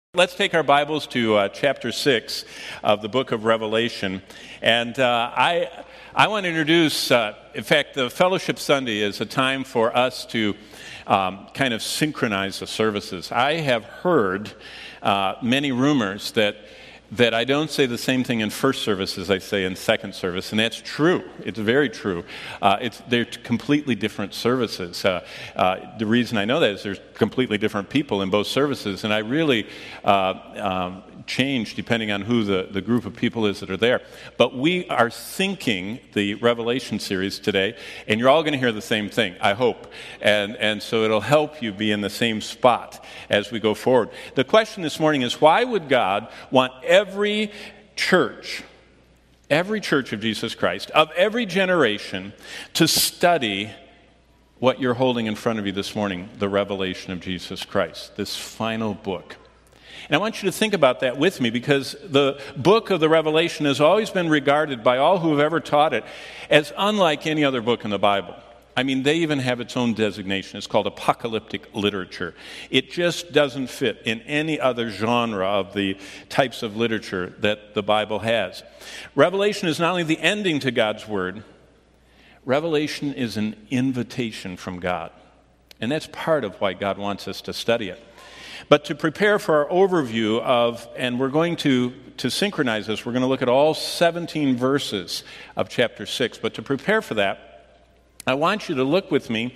Let's take our Bibles to chapter 6 of the book of Revelation. And I want to introduce, in fact, the Fellowship Sunday is a time for us to kind of synchronize the services. I have heard many rumors that I don't say the same thing in first service as I say in second service, and that's true. It's very true. They're completely different services. The reason I know that is there's completely different people in both services, and I really change depending on who the group of people is that are there. But we are syncing the Revelation series today, and you're all going to hear the same thing, I hope. And so it'll help you be in the same spot as we go forward. The question this morning is, why would God want every church of Jesus Christ, of every generation, to study what you're holding in front of you this morning, the revelation of Jesus Christ, this final book? And I want you to think about that with me, because the book of the Revelation has always been regarded by all who have ever taught it as unlike any other book in the Bible. I mean, they even have its own designation. It's called apocalyptic literature. It just doesn't fit in any other genre of the types of literature that the Bible has. Revelation is not only the ending to God's Word, Revelation is an invitation from God. And that's part of why God wants us to study it. But to prepare for our overview of, and we're going to synchronize this, we're going to look at all 17 verses of chapter 6. But to prepare for that, I want you to look with me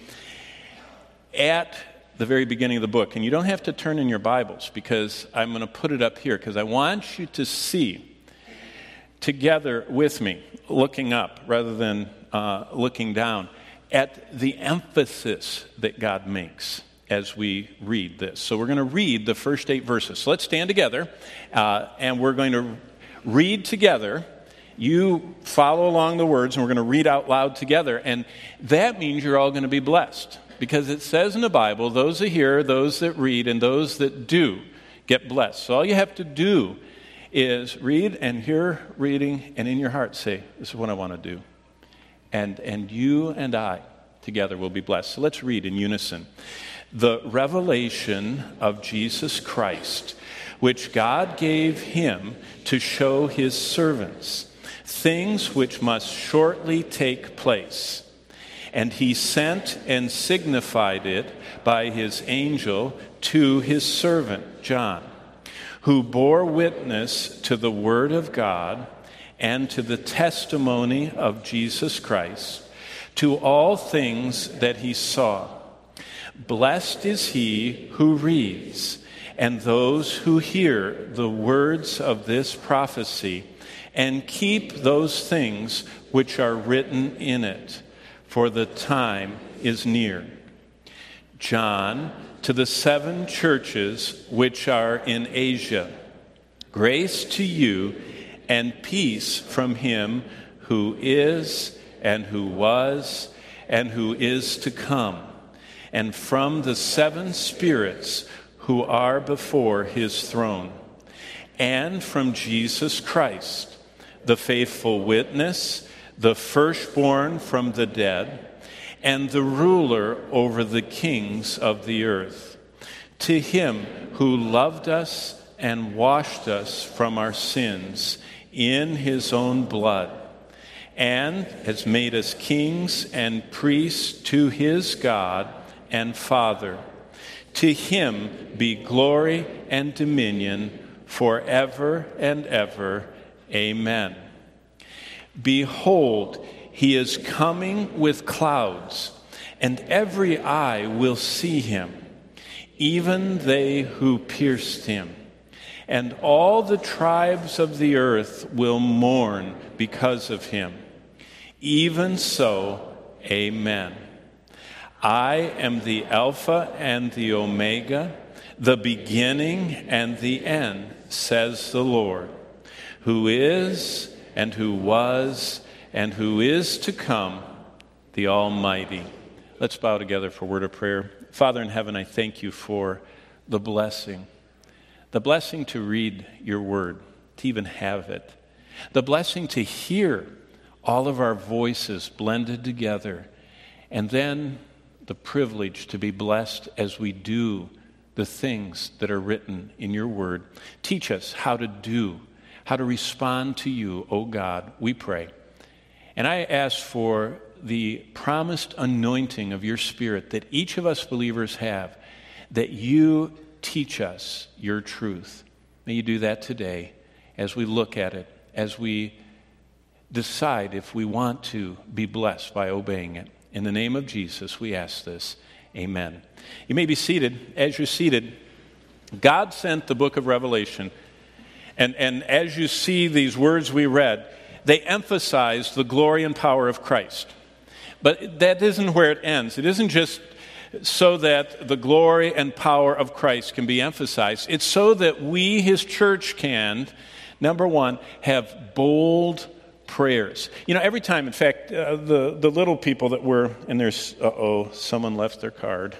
at the very beginning of the book. And you don't have to turn in your Bibles, because I'm going to put it up here, because I want you to see together with me, looking up rather than looking down, at the emphasis that God makes as we read this. So we're going to read the first 8 verses. So let's stand together, and we're going to read together. You follow along the words, and we're going to read out loud together. And that means you're all going to be blessed, because it says in the Bible, those that hear, those that read, and those that do get blessed. So all you have to do is read and hear reading, and in your heart say, this is what I want to do. And you and I together will be blessed. So let's read in unison. The revelation of Jesus Christ, which God gave him to show his servants, things which must shortly take place. And he sent and signified it by his angel to his servant John, who bore witness to the word of God and to the testimony of Jesus Christ, to all things that he saw. Blessed is he who reads, and those who hear the words of this prophecy, and keep those things which are written in it, for the time is near. John, to the 7 churches which are in Asia, grace to you and peace from him who is, and who was, and who is to come, and from the 7 spirits who are before his throne, and from Jesus Christ, the faithful witness, the firstborn from the dead, and the ruler over the kings of the earth. To him who loved us and washed us from our sins in his own blood, and has made us kings and priests to his God and Father. To him be glory and dominion forever and ever. Amen. Behold, he is coming with clouds, and every eye will see him, even they who pierced him. And all the tribes of the earth will mourn because of him. Even so, amen. I am the Alpha and the Omega, the beginning and the end, says the Lord, who is and who was and who is to come, the Almighty. Let's bow together for a word of prayer. Father in heaven, I thank you for the blessing to read your word, to even have it, the blessing to hear all of our voices blended together, and then the privilege to be blessed as we do the things that are written in your word. Teach us how to respond to you, O God, we pray. And I ask for the promised anointing of your Spirit that each of us believers have, that you teach us your truth. May you do that today as we look at it, as we decide if we want to be blessed by obeying it. In the name of Jesus, we ask this. Amen. You may be seated. As you're seated, God sent the book of Revelation, and as you see these words we read, they emphasize the glory and power of Christ. But that isn't where it ends. It isn't just so that the glory and power of Christ can be emphasized. It's so that we, his church, can, number one, have bold prayers. You know, every time, in fact, the little people that were, and there's, someone left their card.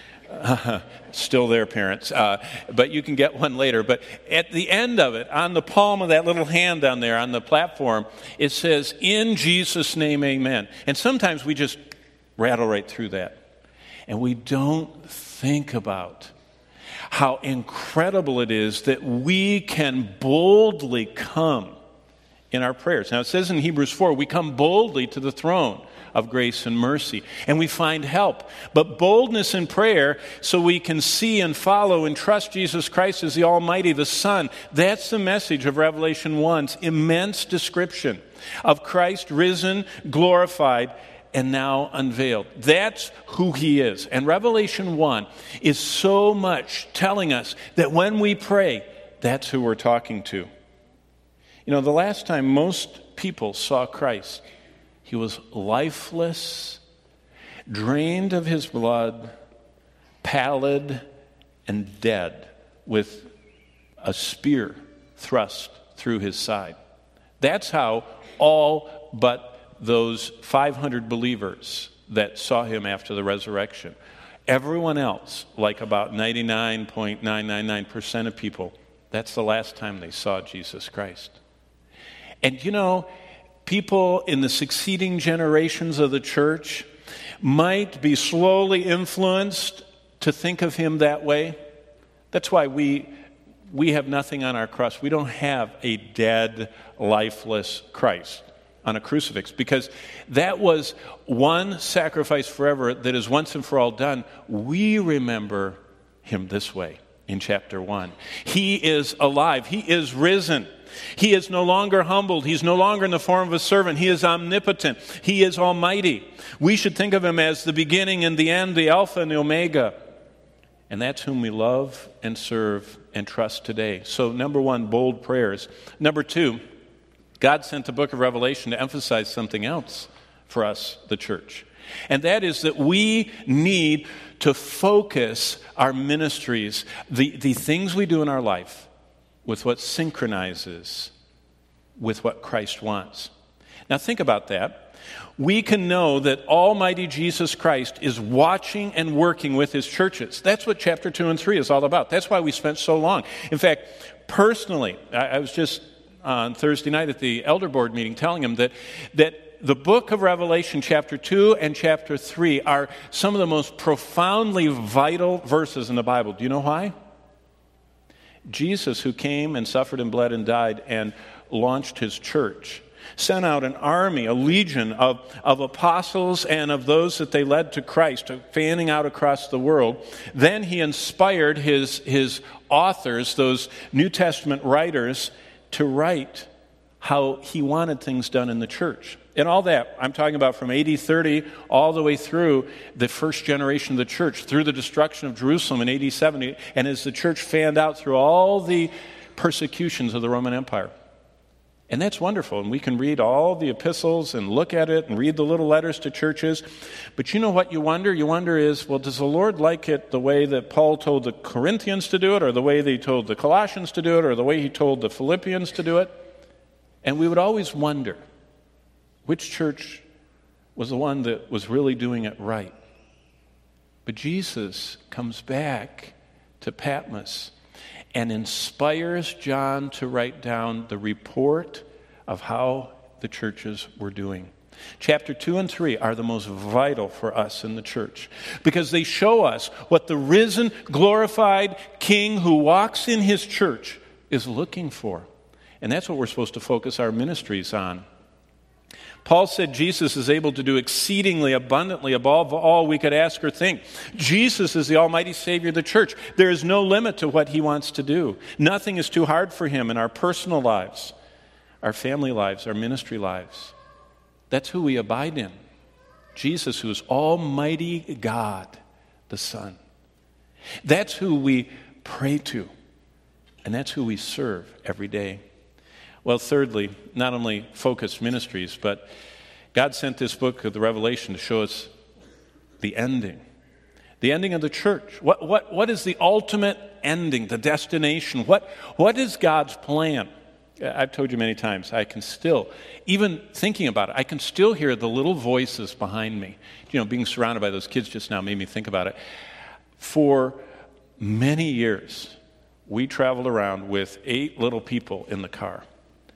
Still there, parents. But you can get one later. But at the end of it, on the palm of that little hand down there on the platform, it says, "In Jesus' name, amen." And sometimes we just rattle right through that. And we don't think about how incredible it is that we can boldly come in our prayers. Now, it says in Hebrews 4, we come boldly to the throne of grace and mercy, and we find help. But boldness in prayer, so we can see and follow and trust Jesus Christ as the Almighty, the Son. That's the message of Revelation 1's immense description of Christ risen, glorified, and now unveiled. That's who he is. And Revelation 1 is so much telling us that when we pray, that's who we're talking to. You know, the last time most people saw Christ, he was lifeless, drained of his blood, pallid, and dead, with a spear thrust through his side. That's how all but those 500 believers that saw him after the resurrection. Everyone else, like about 99.999% of people, that's the last time they saw Jesus Christ. And you know, people in the succeeding generations of the church might be slowly influenced to think of him that way. That's why we have nothing on our cross. We don't have a dead, lifeless Christ on a crucifix, because that was one sacrifice forever that is once and for all done. We remember him this way in chapter 1. He is alive. He is risen. He is no longer humbled. He's no longer in the form of a servant. He is omnipotent. He is almighty. We should think of him as the beginning and the end, the Alpha and the Omega. And that's whom we love and serve and trust today. So, number one, bold prayers. Number two, God sent the book of Revelation to emphasize something else for us, the church. And that is that we need to focus our ministries, the things we do in our life, with what synchronizes with what Christ wants. Now think about that. We can know that Almighty Jesus Christ is watching and working with his churches. That's what chapter 2 and 3 is all about. That's why we spent so long. In fact, personally, I was just on Thursday night at the elder board meeting telling him that the book of Revelation, chapter 2 and chapter 3, are some of the most profoundly vital verses in the Bible. Do you know why? Jesus, who came and suffered and bled and died and launched his church, sent out an army, a legion of apostles and of those that they led to Christ, fanning out across the world. Then he inspired his authors, those New Testament writers, to write how he wanted things done in the church. And all that, I'm talking about from AD 30 all the way through the first generation of the church, through the destruction of Jerusalem in AD 70, and as the church fanned out through all the persecutions of the Roman Empire. And that's wonderful, and we can read all the epistles and look at it and read the little letters to churches. But you know what you wonder? You wonder is, well, does the Lord like it the way that Paul told the Corinthians to do it, or the way that he told the Colossians to do it, or the way he told the Philippians to do it? And we would always wonder, which church was the one that was really doing it right? But Jesus comes back to Patmos and inspires John to write down the report of how the churches were doing. Chapter 2 and 3 are the most vital for us in the church because they show us what the risen, glorified King who walks in his church is looking for. And that's what we're supposed to focus our ministries on. Paul said Jesus is able to do exceedingly abundantly above all we could ask or think. Jesus is the almighty Savior of the church. There is no limit to what he wants to do. Nothing is too hard for him in our personal lives, our family lives, our ministry lives. That's who we abide in. Jesus, who is Almighty God, the Son. That's who we pray to. And that's who we serve every day. Well, thirdly, not only focused ministries, but God sent this book of the Revelation to show us the ending of the church. What is the ultimate ending, the destination? What is God's plan? I've told you many times, I can still, even thinking about it, I can still hear the little voices behind me. You know, being surrounded by those kids just now made me think about it. For many years, we traveled around with 8 little people in the car.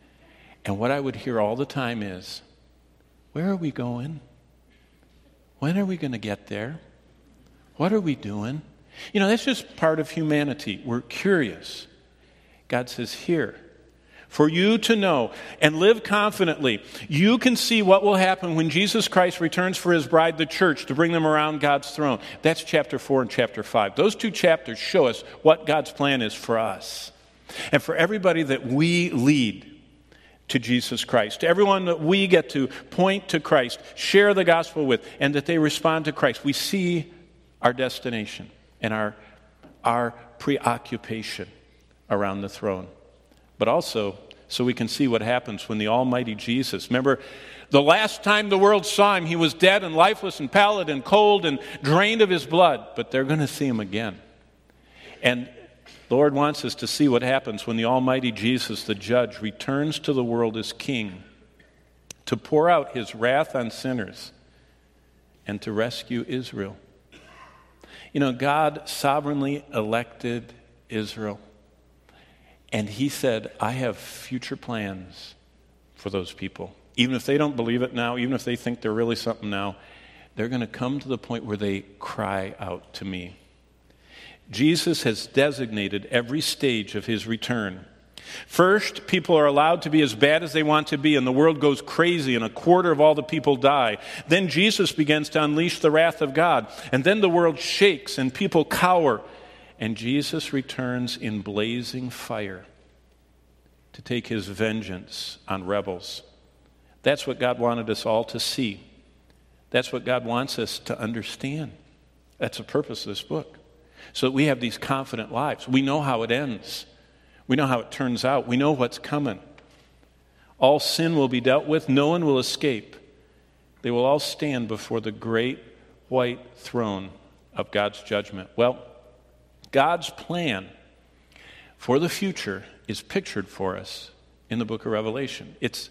And what I would hear all the time is, where are we going? When are we going to get there? What are we doing? You know, that's just part of humanity. We're curious. God says, here, for you to know and live confidently, you can see what will happen when Jesus Christ returns for his bride, the church, to bring them around God's throne. That's chapter 4 and chapter 5. Those 2 chapters show us what God's plan is for us and for everybody that we lead to Jesus Christ, to everyone that we get to point to Christ, share the gospel with, and that they respond to Christ. We see our destination and our preoccupation around the throne. But also, so we can see what happens when the Almighty Jesus, remember, the last time the world saw him, he was dead and lifeless and pallid and cold and drained of his blood, but they're going to see him again. And the Lord wants us to see what happens when the Almighty Jesus, the judge, returns to the world as king to pour out his wrath on sinners and to rescue Israel. You know, God sovereignly elected Israel, and he said, I have future plans for those people. Even if they don't believe it now, even if they think they're really something now, they're going to come to the point where they cry out to me. Jesus has designated every stage of his return. First, people are allowed to be as bad as they want to be, and the world goes crazy, and 1/4 of all the people die. Then Jesus begins to unleash the wrath of God, and then the world shakes, and people cower, and Jesus returns in blazing fire to take his vengeance on rebels. That's what God wanted us all to see. That's what God wants us to understand. That's the purpose of this book. So that we have these confident lives. We know how it ends. We know how it turns out. We know what's coming. All sin will be dealt with. No one will escape. They will all stand before the great white throne of God's judgment. Well, God's plan for the future is pictured for us in the book of Revelation. It's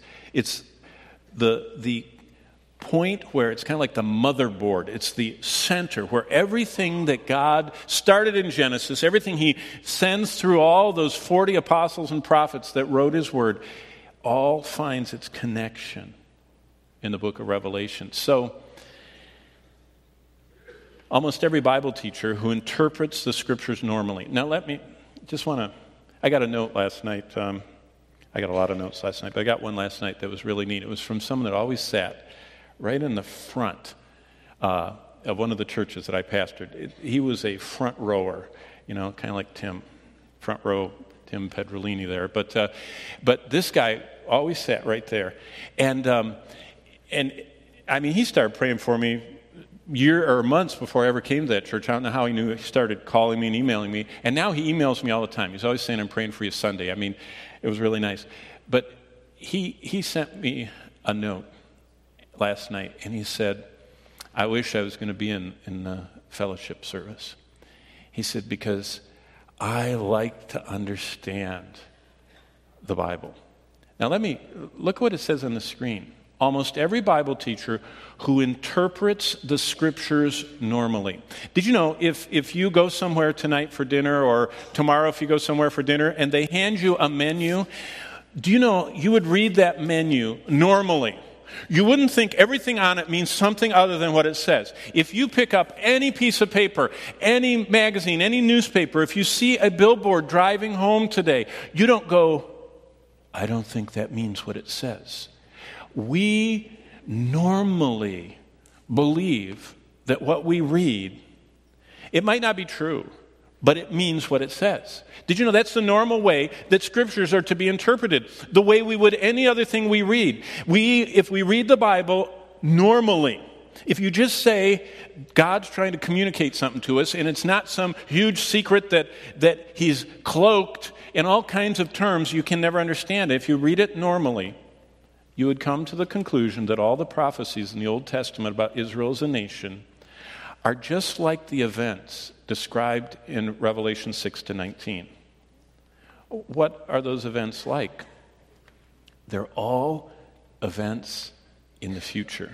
the point where it's kind of like the motherboard. It's the center where everything that God started in Genesis, everything he sends through all those 40 apostles and prophets that wrote his word, all finds its connection in the book of Revelation. So, almost every Bible teacher who interprets the scriptures normally. Now I got a note last night. I got a lot of notes last night, but I got one last night that was really neat. It was from someone that always sat right in the front of one of the churches that I pastored. He was a front rower, you know, kind of like Tim, front row, Tim Pedrolini there. But this guy always sat right there. And I mean, he started praying for me months before I ever came to that church. I don't know how he knew. He started calling me and emailing me. And now he emails me all the time. He's always saying, I'm praying for you Sunday. I mean, it was really nice. But he sent me a note last night, and he said, I wish I was going to be in the fellowship service. He said, because I like to understand the Bible. Now look what it says on the screen. Almost every Bible teacher who interprets the scriptures normally. Did you know if you go somewhere tonight for dinner or tomorrow if you go somewhere for dinner and they hand you a menu, do you know you would read that menu normally You wouldn't think everything on it means something other than what it says. If you pick up any piece of paper, any magazine, any newspaper, if you see a billboard driving home today, you don't go, I don't think that means what it says. We normally believe that what we read, it might not be true, but it means what it says. Did you know that's the normal way that scriptures are to be interpreted? The way we would any other thing we read. If we read the Bible normally, if you just say God's trying to communicate something to us and it's not some huge secret that he's cloaked in all kinds of terms you can never understand, if you read it normally, you would come to the conclusion that all the prophecies in the Old Testament about Israel as a nation are just like the events described in Revelation 6 to 19. What are those events like? They're all events in the future.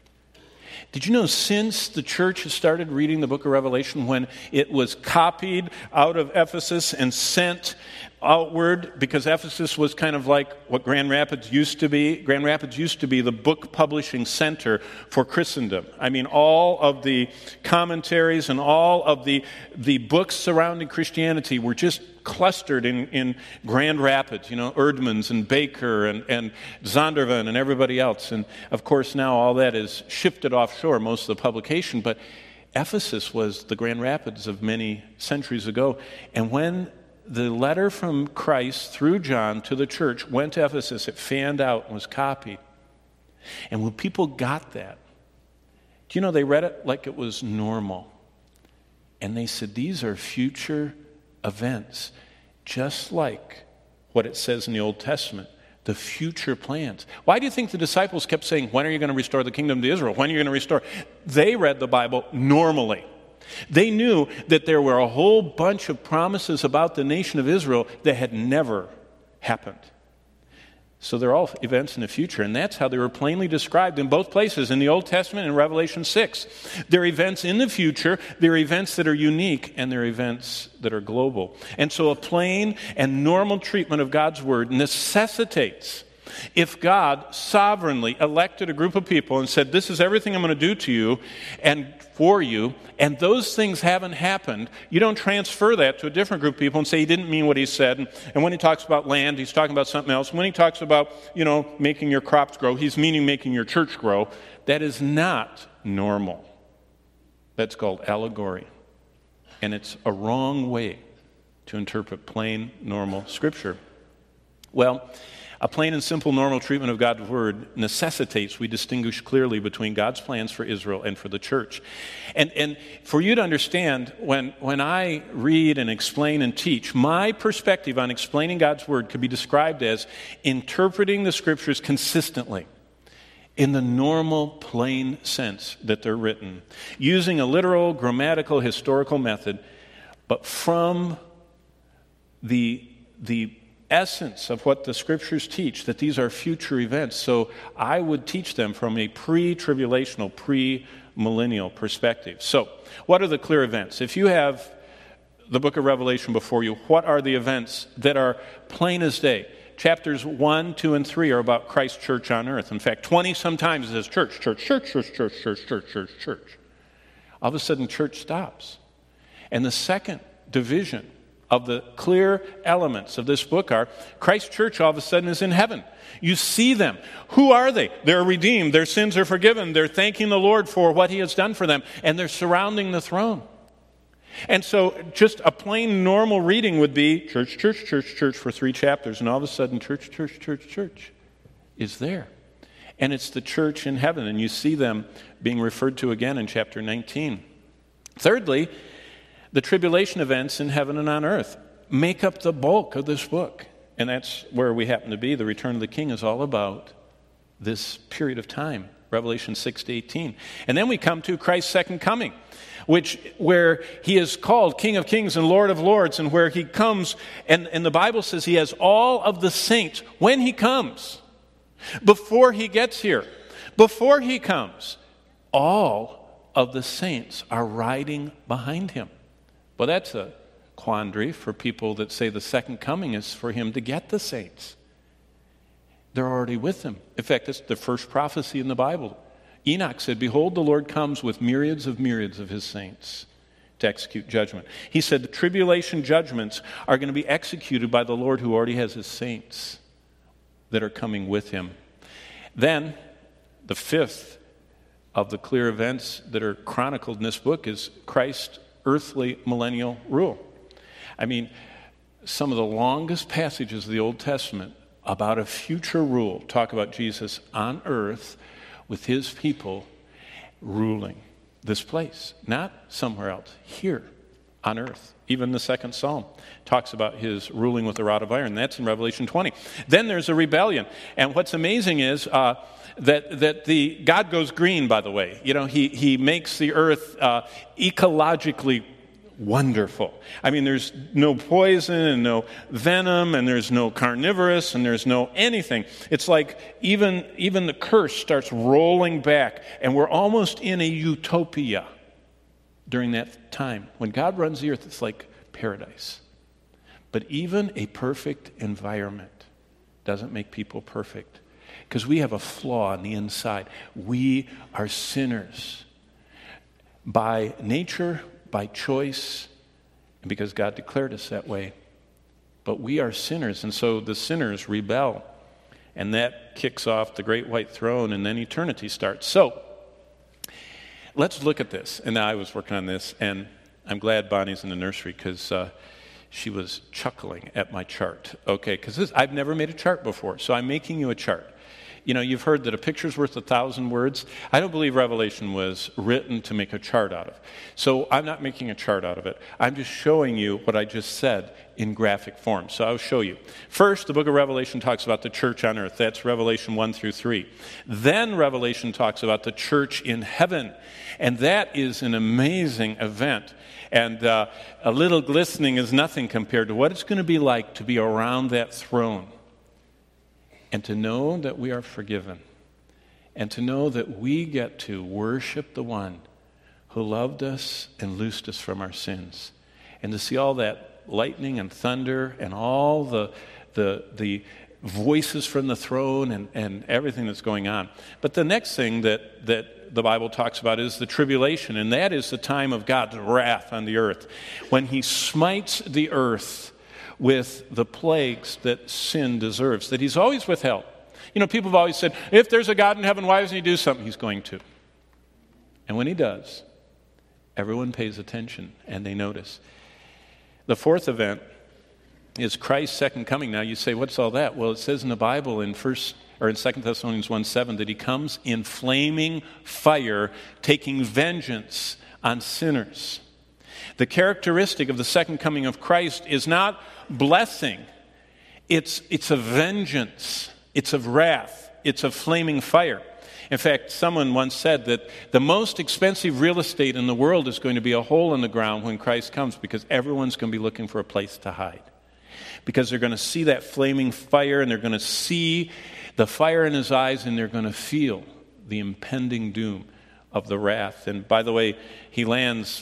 Did you know since the church has started reading the book of Revelation, when it was copied out of Ephesus and sent outward, because Ephesus was kind of like what Grand Rapids used to be. Grand Rapids used to be the book publishing center for Christendom. I mean, all of the commentaries and all of the books surrounding Christianity were just clustered in Grand Rapids, Erdmans and Baker and Zondervan and everybody else. And of course now all that is shifted offshore, most of the publication, but Ephesus was the Grand Rapids of many centuries ago. And when the letter from Christ through John to the church went to Ephesus, it fanned out and was copied. And when people got that, do you know they read it like it was normal? And they said, these are future events, just like what it says in the Old Testament, the future plans. Why do you think the disciples kept saying, when are you going to restore the kingdom to Israel? When are you going to restore? They read the Bible normally. They knew that there were a whole bunch of promises about the nation of Israel that had never happened. So they're all events in the future, and that's how they were plainly described in both places, in the Old Testament and Revelation 6. They're events in the future, they're events that are unique, and they're events that are global. And so a plain and normal treatment of God's Word necessitates, if God sovereignly elected a group of people and said, this is everything I'm going to do to you and for you, and those things haven't happened, you don't transfer that to a different group of people and say he didn't mean what he said. And when he talks about land, he's talking about something else. When he talks about, making your crops grow, he's meaning making your church grow. That is not normal. That's called allegory. And it's a wrong way to interpret plain, normal Scripture. Well, a plain and simple normal treatment of God's Word necessitates we distinguish clearly between God's plans for Israel and for the church. And for you to understand, when I read and explain and teach, my perspective on explaining God's Word could be described as interpreting the Scriptures consistently in the normal, plain sense that they're written, using a literal, grammatical, historical method, but from the essence of what the Scriptures teach, that these are future events. So I would teach them from a pre-tribulational, pre-millennial perspective. So what are the clear events? If you have the book of Revelation before you, what are the events that are plain as day? Chapters 1, 2, and 3 are about Christ's church on earth. In fact, 20 sometimes it says church, church, church, church, church, church, church, church, church. All of a sudden, church stops. And the second division of the clear elements of this book are Christ's church all of a sudden is in heaven. You see them. Who are they? They're redeemed. Their sins are forgiven. They're thanking the Lord for what he has done for them. And they're surrounding the throne. And so just a plain normal reading would be church, church, church, church for 3 chapters. And all of a sudden church, church, church, church is there. And it's the church in heaven. And you see them being referred to again in chapter 19. Thirdly, the tribulation events in heaven and on earth make up the bulk of this book. And that's where we happen to be. The return of the King is all about this period of time, Revelation 6 to 18. And then we come to Christ's second coming, where he is called King of Kings and Lord of Lords, and where he comes, and the Bible says he has all of the saints when he comes. Before he gets here, before he comes, all of the saints are riding behind him. Well, that's a quandary for people that say the second coming is for him to get the saints. They're already with him. In fact, that's the first prophecy in the Bible. Enoch said, behold, the Lord comes with myriads of his saints to execute judgment. He said the tribulation judgments are going to be executed by the Lord who already has his saints that are coming with him. Then, the fifth of the clear events that are chronicled in this book is Christ's earthly millennial rule. I mean, some of the longest passages of the Old Testament about a future rule talk about Jesus on earth with his people ruling this place, not somewhere else, here on earth. Even the second Psalm talks about his ruling with a rod of iron. That's in Revelation 20. Then there's a rebellion. And what's amazing is that the God goes green, by the way. You know, he makes the earth ecologically wonderful. I mean, there's no poison and no venom, and there's no carnivorous, and there's no anything. It's like even the curse starts rolling back, and we're almost in a utopia during that time. When God runs the earth, it's like paradise. But even a perfect environment doesn't make people perfect, because we have a flaw on the inside. We are sinners by nature, by choice, and because God declared us that way. But we are sinners, and so the sinners rebel, and that kicks off the great white throne, and then eternity starts. So let's look at this. And now I was working on this, and I'm glad Bonnie's in the nursery, because she was chuckling at my chart. Okay, because I've never made a chart before, so I'm making you a chart. You know, you've heard that a picture's worth 1,000 words. I don't believe Revelation was written to make a chart out of. So I'm not making a chart out of it. I'm just showing you what I just said in graphic form. So I'll show you. First, the book of Revelation talks about the church on earth. That's Revelation 1 through 3. Then Revelation talks about the church in heaven. And that is an amazing event. And a little glistening is nothing compared to what it's going to be like to be around that throne. And to know that we are forgiven. And to know that we get to worship the one who loved us and loosed us from our sins. And to see all that lightning and thunder and all the voices from the throne and everything that's going on. But the next thing that the Bible talks about is the tribulation. And that is the time of God's wrath on the earth. When he smites the earth with the plagues that sin deserves, that he's always withheld. You know, people have always said, if there's a God in heaven, why doesn't he do something? He's going to. And when he does, everyone pays attention and they notice. The fourth event is Christ's second coming. Now you say, what's all that? Well, it says in the Bible in 2 Thessalonians 1:7 that he comes in flaming fire, taking vengeance on sinners. The characteristic of the second coming of Christ is not blessing. It's a vengeance. It's of wrath. It's of flaming fire. In fact, someone once said that the most expensive real estate in the world is going to be a hole in the ground when Christ comes, because everyone's going to be looking for a place to hide. Because they're going to see that flaming fire, and they're going to see the fire in his eyes, and they're going to feel the impending doom of the wrath. And by the way, he lands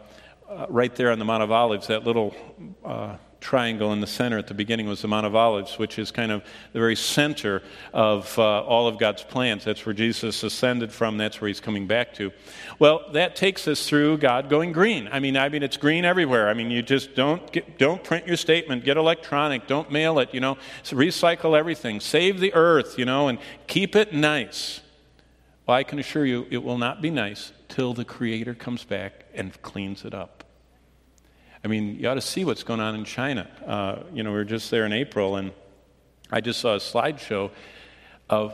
right there on the Mount of Olives. That little triangle in the center at the beginning was the Mount of Olives, which is kind of the very center of all of God's plans. That's where Jesus ascended from. That's where he's coming back to. Well, that takes us through God going green. I mean, it's green everywhere. I mean, you just don't print your statement. Get electronic. Don't mail it. You know, so recycle everything. Save the earth. You know, and keep it nice. Well, I can assure you, it will not be nice till the Creator comes back and cleans it up. I mean, you ought to see what's going on in China. We were just there in April, and I just saw a slideshow of,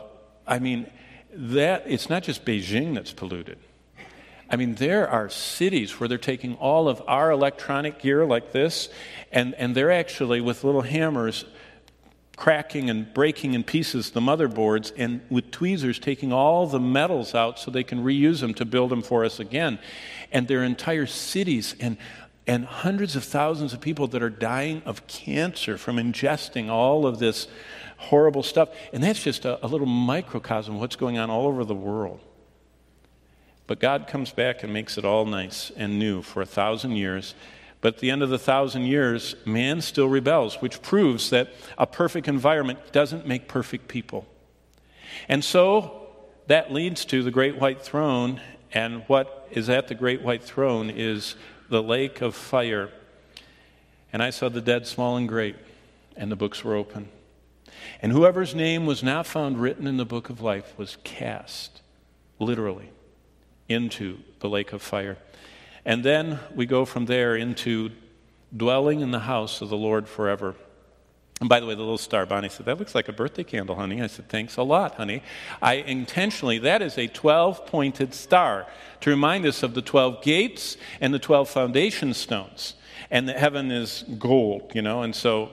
that it's not just Beijing that's polluted. I mean, there are cities where they're taking all of our electronic gear like this, and they're actually, with little hammers, cracking and breaking in pieces the motherboards, and with tweezers taking all the metals out so they can reuse them to build them for us again. And there are entire cities and hundreds of thousands of people that are dying of cancer from ingesting all of this horrible stuff. And that's just a little microcosm of what's going on all over the world. But God comes back and makes it all nice and new for 1,000 years. But at the end of the 1,000 years, man still rebels, which proves that a perfect environment doesn't make perfect people. And so that leads to the great white throne, and what is at the great white throne is the lake of fire. And I saw the dead, small and great, and the books were open. And whoever's name was not found written in the book of life was cast, literally, into the lake of fire. And then we go from there into dwelling in the house of the Lord forever. And by the way, the little star, Bonnie said, that looks like a birthday candle, honey. I said, thanks a lot, honey. That is a 12-pointed star to remind us of the 12 gates and the 12 foundation stones. And the heaven is gold, and so,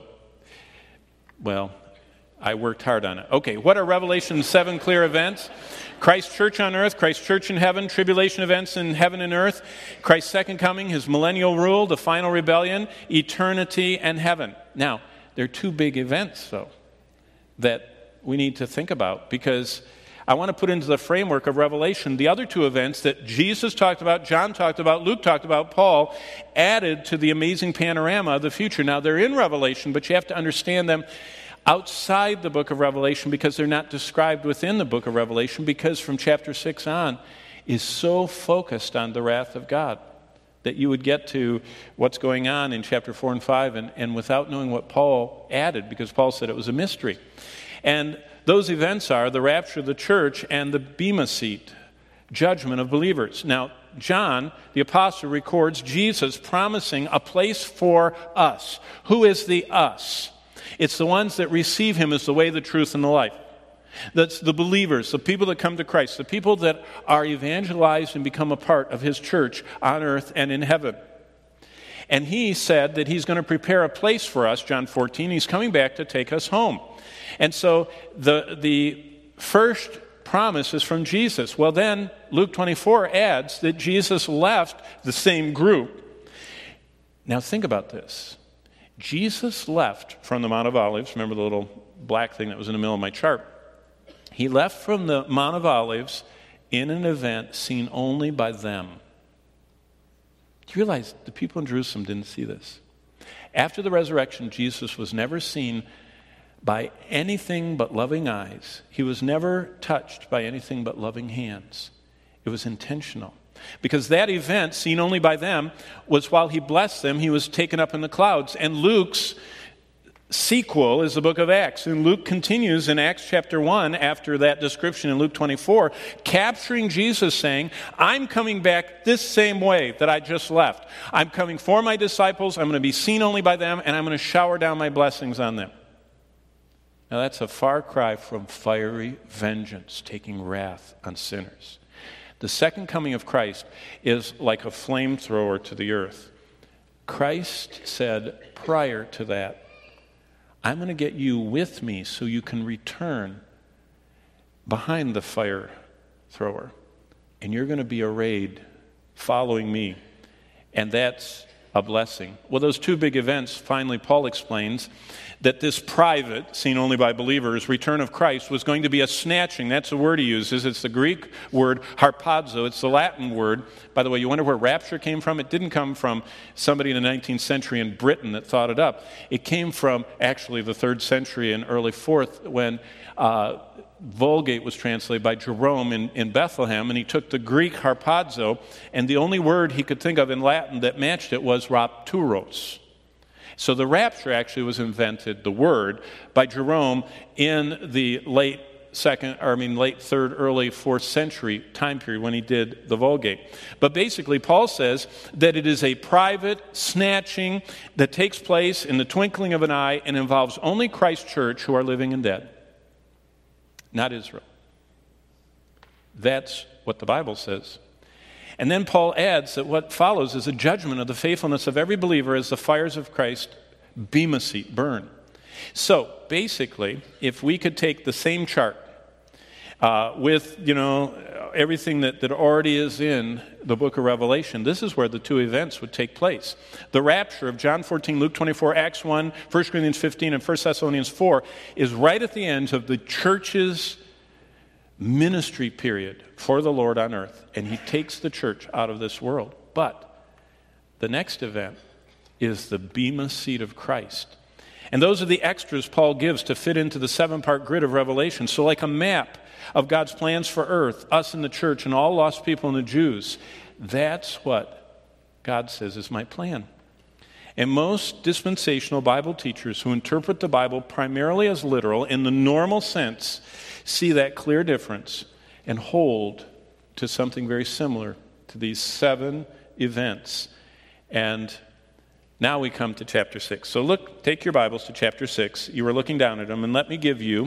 well, I worked hard on it. Okay, what are Revelation's 7 clear events? Christ's church on earth, Christ's church in heaven, tribulation events in heaven and earth, Christ's second coming, his millennial rule, the final rebellion, eternity, and heaven. Now, there are 2 big events, though, that we need to think about, because I want to put into the framework of Revelation the other 2 events that Jesus talked about, John talked about, Luke talked about, Paul added to the amazing panorama of the future. Now, they're in Revelation, but you have to understand them outside the book of Revelation, because they're not described within the book of Revelation, because from chapter 6 on is so focused on the wrath of God that you would get to what's going on in chapter 4 and 5 and without knowing what Paul added, because Paul said it was a mystery. And those events are the rapture of the church and the Bema seat, judgment of believers. Now, John, the apostle, records Jesus promising a place for us. Who is the us? It's the ones that receive him as the way, the truth, and the life. That's the believers, the people that come to Christ, the people that are evangelized and become a part of his church on earth and in heaven. And he said that he's going to prepare a place for us, John 14. He's coming back to take us home. And so the first promise is from Jesus. Well, then Luke 24 adds that Jesus left the same group. Now think about this. Jesus left from the Mount of Olives. Remember the little black thing that was in the middle of my chart? He left from the Mount of Olives in an event seen only by them. Do you realize the people in Jerusalem didn't see this? After the resurrection, Jesus was never seen by anything but loving eyes. He was never touched by anything but loving hands. It was intentional. Because that event, seen only by them, was while he blessed them, he was taken up in the clouds. And Luke's sequel is the book of Acts. And Luke continues in Acts chapter 1, after that description in Luke 24, capturing Jesus saying, I'm coming back this same way that I just left. I'm coming for my disciples, I'm going to be seen only by them, and I'm going to shower down my blessings on them. Now that's a far cry from fiery vengeance, taking wrath on sinners. The second coming of Christ is like a flamethrower to the earth. Christ said prior to that, I'm going to get you with me so you can return behind the fire thrower. And you're going to be arrayed following me. And that's a blessing. Well, those 2 big events, finally Paul explains that this private, seen only by believers, return of Christ was going to be a snatching. That's the word he uses. It's the Greek word harpazo. It's the Latin word. By the way, you wonder where rapture came from? It didn't come from somebody in the 19th century in Britain that thought it up. It came from actually the 3rd century and early 4th when Vulgate was translated by Jerome in Bethlehem, and he took the Greek harpazo, and the only word he could think of in Latin that matched it was rapturos. So the rapture actually was invented, the word, by Jerome in the late 3rd, early 4th century time period when he did the Vulgate. But basically, Paul says that it is a private snatching that takes place in the twinkling of an eye and involves only Christ's church who are living and dead, not Israel. That's what the Bible says. And then Paul adds that what follows is a judgment of the faithfulness of every believer as the fires of Christ, Bema seat, burn. So, basically, if we could take the same chart with, everything that already is in the book of Revelation, this is where the 2 events would take place. The rapture of John 14, Luke 24, Acts 1, 1 Corinthians 15, and 1 Thessalonians 4 is right at the end of the church's ministry period for the Lord on earth, and he takes the church out of this world. But the next event is the bema seat of Christ. And those are the extras Paul gives to fit into the 7-part grid of Revelation. So like a map of God's plans for earth, us in the church, and all lost people and the Jews, that's what God says is my plan. And most dispensational Bible teachers who interpret the Bible primarily as literal in the normal sense see that clear difference and hold to something very similar to these 7 events. And now we come to chapter 6. So take your Bibles to chapter 6. You were looking down at them, and let me give you,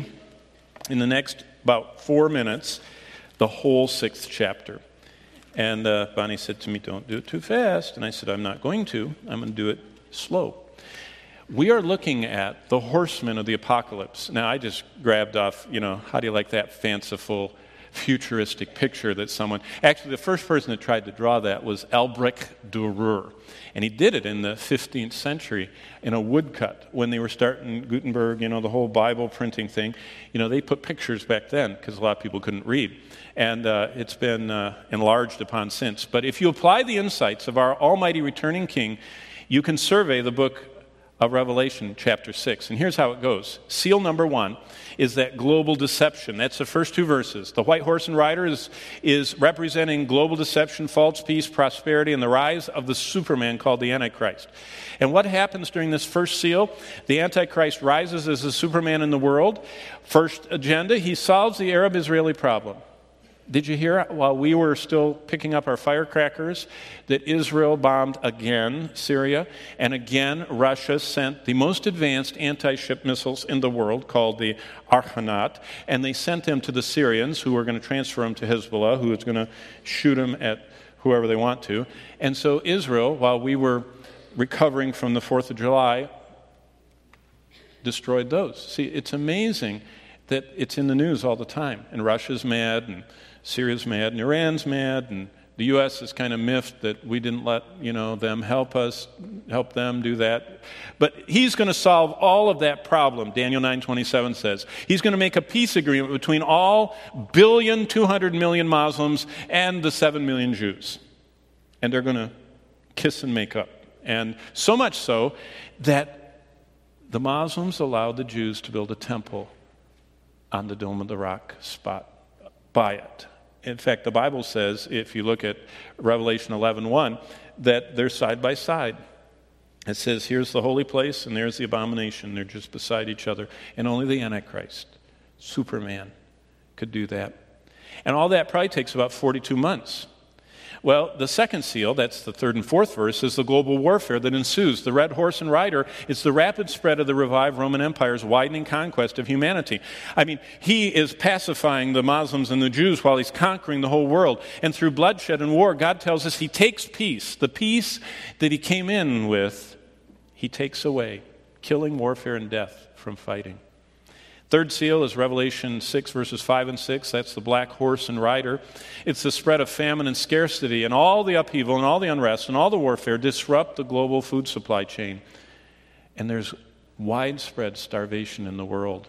in the next about 4 minutes, the whole 6th chapter. And Bonnie said to me, don't do it too fast. And I said, I'm not going to. I'm going to do it slow. We are looking at the horsemen of the apocalypse. Now, I just grabbed off, how do you like that fanciful, futuristic picture that someone... Actually, the first person that tried to draw that was Albrecht Dürer. And he did it in the 15th century in a woodcut when they were starting Gutenberg, the whole Bible printing thing. They put pictures back then because a lot of people couldn't read. And it's been enlarged upon since. But if you apply the insights of our almighty returning King, you can survey the book of Revelation, chapter 6. And here's how it goes. Seal number 1 is that global deception. That's the first 2 verses. The white horse and rider is representing global deception, false peace, prosperity, and the rise of the Superman called the Antichrist. And what happens during this first seal? The Antichrist rises as the Superman in the world. First agenda, he solves the Arab-Israeli problem. Did you hear, while we were still picking up our firecrackers, that Israel bombed again Syria, and again Russia sent the most advanced anti-ship missiles in the world, called the Arhanat, and they sent them to the Syrians, who were going to transfer them to Hezbollah, who was going to shoot them at whoever they want to. And so Israel, while we were recovering from the 4th of July, destroyed those. See, it's amazing that it's in the news all the time, and Russia's mad, and Syria's mad, and Iran's mad, and the U.S. is kind of miffed that we didn't let them help them do that. But he's going to solve all of that problem, Daniel 9:27 says. He's going to make a peace agreement between all 1,200,000,000 Muslims and the 7 million Jews. And they're going to kiss and make up. And so much so that the Muslims allowed the Jews to build a temple on the Dome of the Rock spot by it. In fact, the Bible says, if you look at Revelation 11:1, that they're side by side. It says, here's the holy place and there's the abomination. They're just beside each other. And only the Antichrist, Superman, could do that. And all that probably takes about 42 months. Well, the second seal, that's the 3rd and 4th verse, is the global warfare that ensues. The red horse and rider is the rapid spread of the revived Roman Empire's widening conquest of humanity. I mean, he is pacifying the Muslims and the Jews while he's conquering the whole world. And through bloodshed and war, God tells us he takes peace. The peace that he came in with, he takes away, killing warfare and death from fighting. Third seal is Revelation 6, verses 5 and 6. That's the black horse and rider. It's the spread of famine and scarcity, and all the upheaval and all the unrest and all the warfare disrupt the global food supply chain. And there's widespread starvation in the world.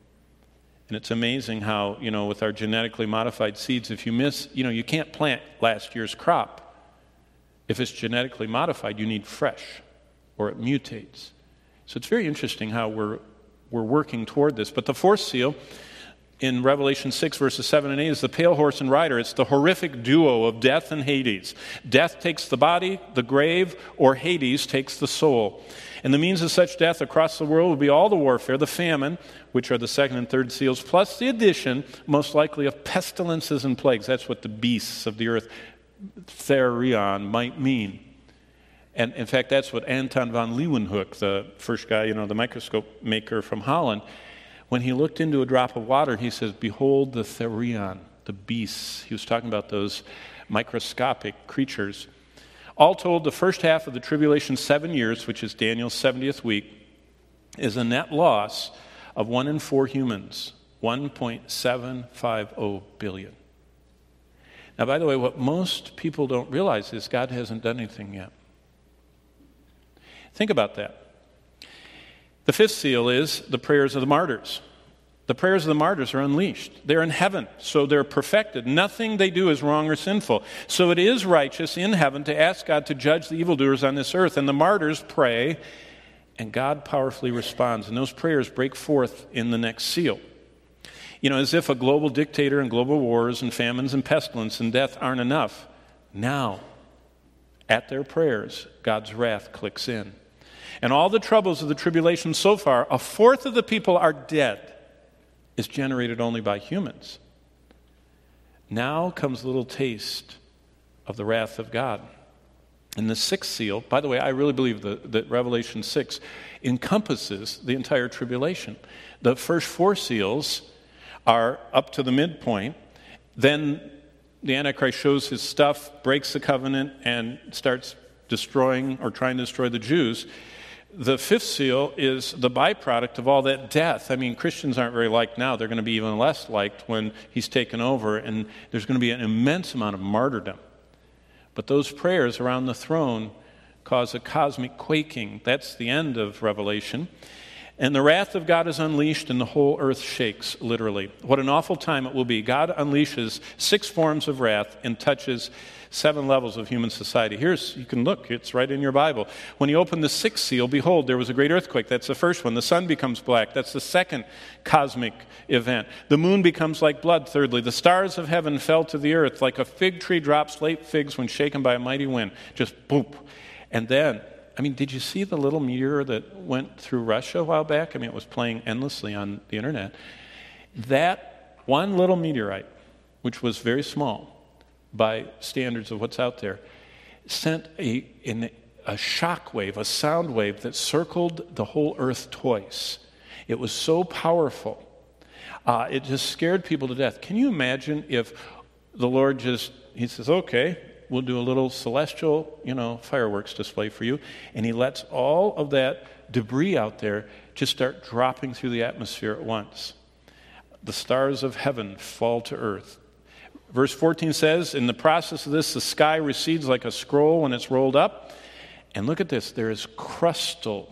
And it's amazing how, with our genetically modified seeds, if you miss, you can't plant last year's crop. If it's genetically modified, you need fresh, or it mutates. So it's very interesting how we're working toward this. But the 4th seal in Revelation 6, verses 7 and 8 is the pale horse and rider. It's the horrific duo of death and Hades. Death takes the body, the grave, or Hades takes the soul. And the means of such death across the world will be all the warfare, the famine, which are the 2nd and 3rd seals, plus the addition, most likely, of pestilences and plagues. That's what the beasts of the earth, therion, might mean. And in fact, that's what Anton von Leeuwenhoek, the first guy, the microscope maker from Holland, when he looked into a drop of water, he says, behold the therion, the beasts. He was talking about those microscopic creatures. All told, the first half of the tribulation, 7 years, which is Daniel's 70th week, is a net loss of 1 in 4 humans, 1.750 billion. Now, by the way, what most people don't realize is God hasn't done anything yet. Think about that. The 5th seal is the prayers of the martyrs. The prayers of the martyrs are unleashed. They're in heaven, so they're perfected. Nothing they do is wrong or sinful. So it is righteous in heaven to ask God to judge the evildoers on this earth. And the martyrs pray, and God powerfully responds. And those prayers break forth in the next seal. You know, as if a global dictator and global wars and famines and pestilence and death aren't enough. Now, at their prayers, God's wrath clicks in. And all the troubles of the tribulation so far, a fourth of the people are dead, is generated only by humans. Now comes a little taste of the wrath of God. And the sixth seal, by the way, I really believe that Revelation 6 encompasses the entire tribulation. The first four seals are up to the midpoint. Then the Antichrist shows his stuff, breaks the covenant, and starts destroying or trying to destroy the Jews. The fifth seal is the byproduct of all that death. I mean, Christians aren't very liked now. They're going to be even less liked when he's taken over, and there's going to be an immense amount of martyrdom. But those prayers around the throne cause a cosmic quaking. That's the end of Revelation. And the wrath of God is unleashed, and the whole earth shakes, literally. What an awful time it will be. God unleashes 6 forms of wrath and touches 7 levels of human society. You can look, it's right in your Bible. When he opened the 6th seal, behold, there was a great earthquake. That's the first one. The sun becomes black. That's the second cosmic event. The moon becomes like blood, thirdly. The stars of heaven fell to the earth like a fig tree drops late figs when shaken by a mighty wind. Just boop. And then, did you see the little meteor that went through Russia a while back? It was playing endlessly on the internet. That one little meteorite, which was very small by standards of what's out there, sent a shock wave, a sound wave that circled the whole earth twice. It was so powerful. It just scared people to death. Can you imagine if the Lord he says, okay, we'll do a little celestial, fireworks display for you. And he lets all of that debris out there just start dropping through the atmosphere at once. The stars of heaven fall to earth. Verse 14 says, in the process of this, the sky recedes like a scroll when it's rolled up. And look at this, there is crustal.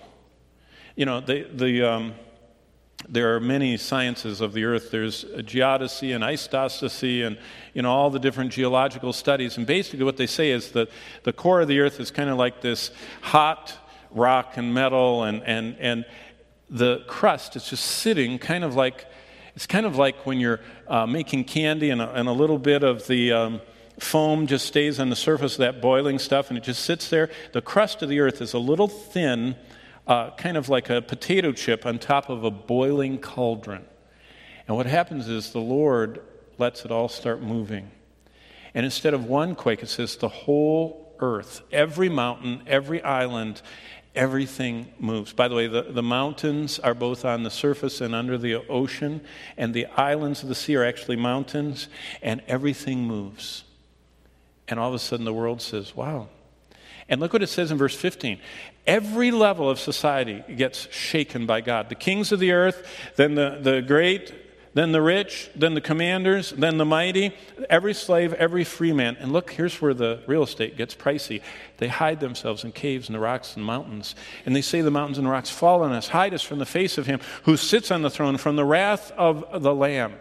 There are many sciences of the earth. There's geodesy and isostasy and all the different geological studies. And basically what they say is that the core of the earth is kind of like this hot rock and metal, and the crust is just sitting it's kind of like when you're making candy and a little bit of the foam just stays on the surface of that boiling stuff and it just sits there. The crust of the earth is a little thin, kind of like a potato chip on top of a boiling cauldron. And what happens is the Lord lets it all start moving. And instead of one quake, it says the whole earth, every mountain, every island, everything moves. By the way, the mountains are both on the surface and under the ocean, and the islands of the sea are actually mountains, and everything moves. And all of a sudden the world says, wow. And look what it says in verse 15. Every level of society gets shaken by God. The kings of the earth, then the great, then the rich, then the commanders, then the mighty, every slave, every free man. And look, here's where the real estate gets pricey. They hide themselves in caves and the rocks and mountains. And they say the mountains and rocks, fall on us, hide us from the face of him who sits on the throne, from the wrath of the Lamb.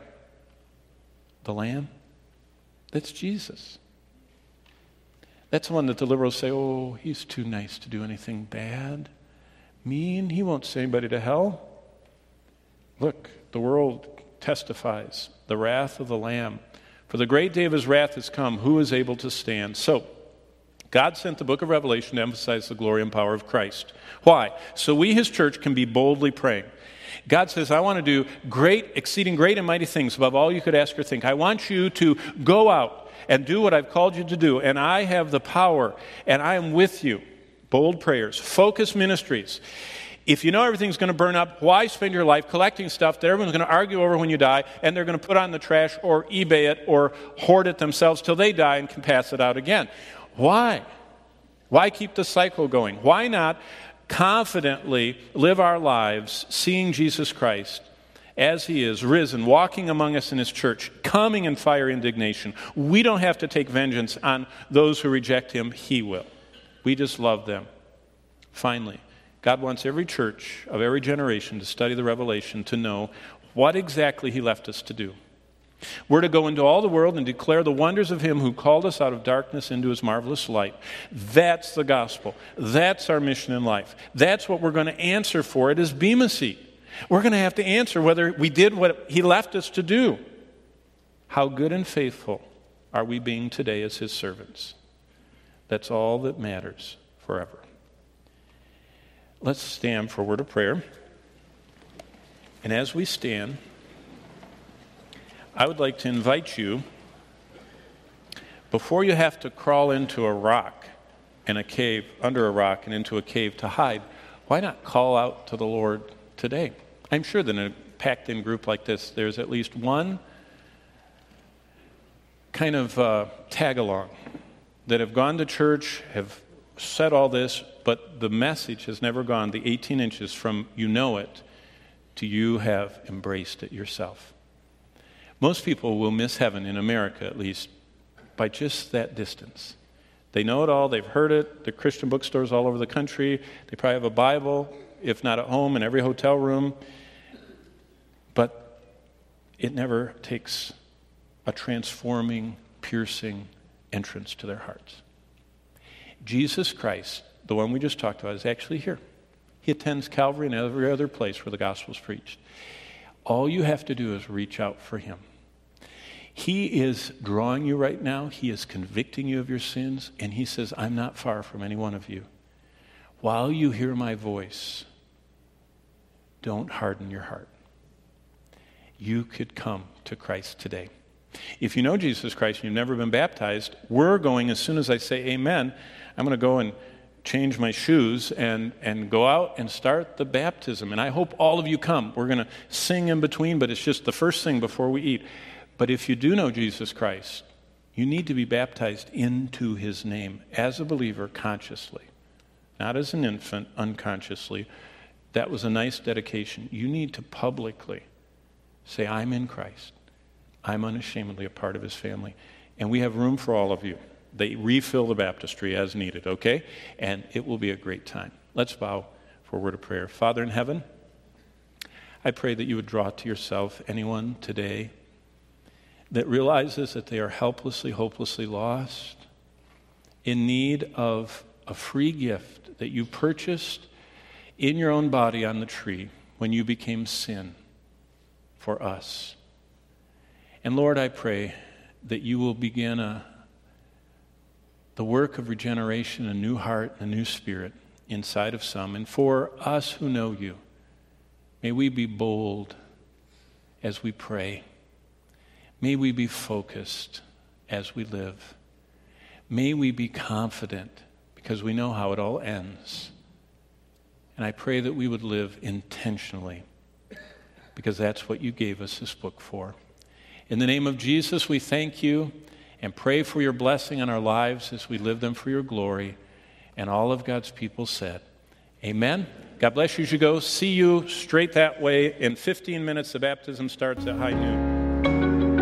The Lamb? That's Jesus. That's the one that the liberals say, oh, he's too nice to do anything bad. Mean, he won't send anybody to hell. Look, the world testifies, the wrath of the Lamb. For the great day of his wrath has come. Who is able to stand? So, God sent the book of Revelation to emphasize the glory and power of Christ. Why? So we, his church, can be boldly praying. God says, I want to do great, exceeding great and mighty things above all you could ask or think. I want you to go out and do what I've called you to do, and I have the power, and I am with you. Bold prayers, focused ministries. If you know everything's going to burn up, why spend your life collecting stuff that everyone's going to argue over when you die, and they're going to put on the trash or eBay it or hoard it themselves till they die and can pass it out again? Why? Why keep the cycle going? Why not confidently live our lives seeing Jesus Christ as he is, risen, walking among us in his church, coming in fire indignation? We don't have to take vengeance on those who reject him. He will. We just love them. Finally, God wants every church of every generation to study the Revelation to know what exactly he left us to do. We're to go into all the world and declare the wonders of him who called us out of darkness into his marvelous light. That's the gospel. That's our mission in life. That's what we're going to answer for it as Bema Seat. We're going to have to answer whether we did what he left us to do. How good and faithful are we being today as his servants? That's all that matters forever. Let's stand for a word of prayer. And as we stand, I would like to invite you, before you have to crawl into a rock and a cave, under a rock and into a cave to hide, why not call out to the Lord today? I'm sure that in a packed-in group like this, there's at least one kind of tag-along that have gone to church, have said all this, but the message has never gone the 18 inches from you know it to you have embraced it yourself. Most people will miss heaven, in America at least, by just that distance. They know it all, they've heard it, there are Christian bookstores all over the country, they probably have a Bible, if not at home, in every hotel room, but it never takes a transforming, piercing entrance to their hearts. Jesus Christ, the one we just talked about, is actually here. He attends Calvary and every other place where the gospel is preached. All you have to do is reach out for him. He is drawing you right now. He is convicting you of your sins. And he says, I'm not far from any one of you. While you hear my voice, don't harden your heart. You could come to Christ today. If you know Jesus Christ and you've never been baptized, we're going, as soon as I say amen, I'm going to go and change my shoes and go out and start the baptism. And I hope all of you come. We're going to sing in between, but it's just the first thing before we eat. But if you do know Jesus Christ, you need to be baptized into his name as a believer consciously, not as an infant unconsciously. That was a nice dedication. You need to publicly say, I'm in Christ. I'm unashamedly a part of his family. And we have room for all of you. They refill the baptistry as needed, okay? And it will be a great time. Let's bow for a word of prayer. Father in heaven, I pray that you would draw to yourself anyone today that realizes that they are helplessly, hopelessly lost, in need of a free gift that you purchased in your own body on the tree when you became sin for us. And Lord, I pray that you will begin the work of regeneration, a new heart, a new spirit inside of some. And for us who know you, may we be bold as we pray. May we be focused as we live. May we be confident because we know how it all ends. And I pray that we would live intentionally because that's what you gave us this book for. In the name of Jesus, we thank you and pray for your blessing on our lives as we live them for your glory. And all of God's people said, amen. God bless you as you go. See you straight that way. In 15 minutes, the baptism starts at high noon.